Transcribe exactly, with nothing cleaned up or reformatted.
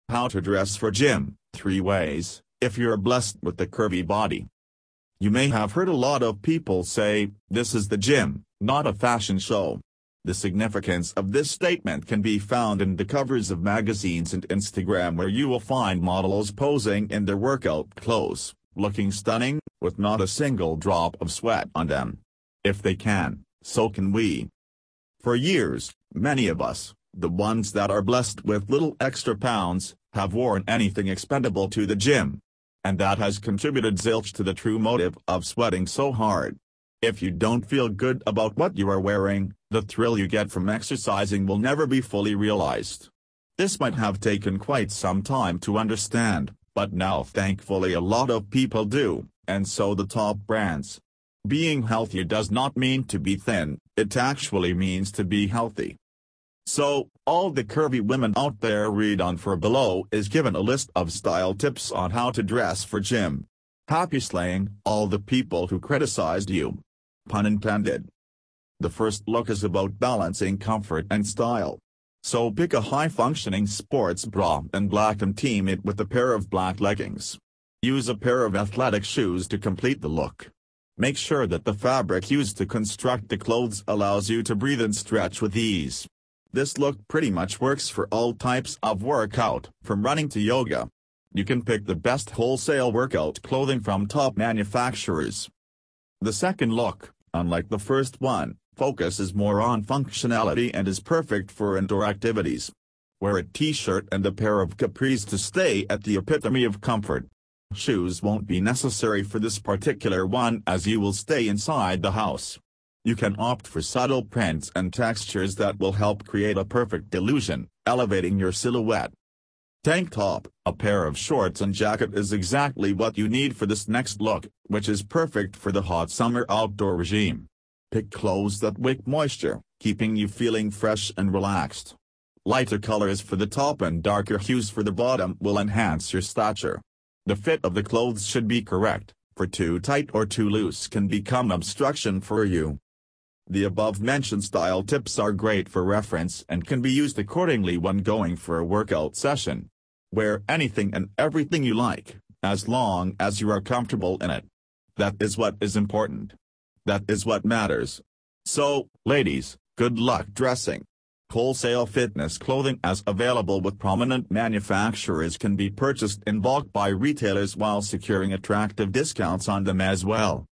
How to dress for gym, three ways, if you're blessed with the curvy body. You may have heard a lot of people say, this is the gym, not a fashion show. The significance of this statement can be found in the covers of magazines and Instagram, where you will find models posing in their workout clothes, looking stunning, with not a single drop of sweat on them. If they can, so can we. For years, many of us, the ones that are blessed with little extra pounds, have worn anything expendable to the gym. And that has contributed zilch to the true motive of sweating so hard. If you don't feel good about what you are wearing, the thrill you get from exercising will never be fully realized. This might have taken quite some time to understand, but now thankfully a lot of people do, and so the top brands. Being healthy does not mean to be thin, it actually means to be healthy. So, all the curvy women out there, read on, for below is given a list of style tips on how to dress for gym. Happy slaying all the people who criticized you. Pun intended. The first look is about balancing comfort and style. So pick a high-functioning sports bra and black and team it with a pair of black leggings. Use a pair of athletic shoes to complete the look. Make sure that the fabric used to construct the clothes allows you to breathe and stretch with ease. This look pretty much works for all types of workout, from running to yoga. You can pick the best wholesale workout clothing from top manufacturers. The second look, unlike the first one, focuses more on functionality and is perfect for indoor activities. Wear a t-shirt and a pair of capris to stay at the epitome of comfort. Shoes won't be necessary for this particular one, as you will stay inside the house. You can opt for subtle prints and textures that will help create a perfect illusion, elevating your silhouette. Tank top, a pair of shorts and jacket is exactly what you need for this next look, which is perfect for the hot summer outdoor regime. Pick clothes that wick moisture, keeping you feeling fresh and relaxed. Lighter colors for the top and darker hues for the bottom will enhance your stature. The fit of the clothes should be correct, for too tight or too loose can become obstruction for you. The above-mentioned style tips are great for reference and can be used accordingly when going for a workout session. Wear anything and everything you like, as long as you are comfortable in it. That is what is important. That is what matters. So, ladies, good luck dressing. Wholesale fitness clothing as available with prominent manufacturers can be purchased in bulk by retailers while securing attractive discounts on them as well.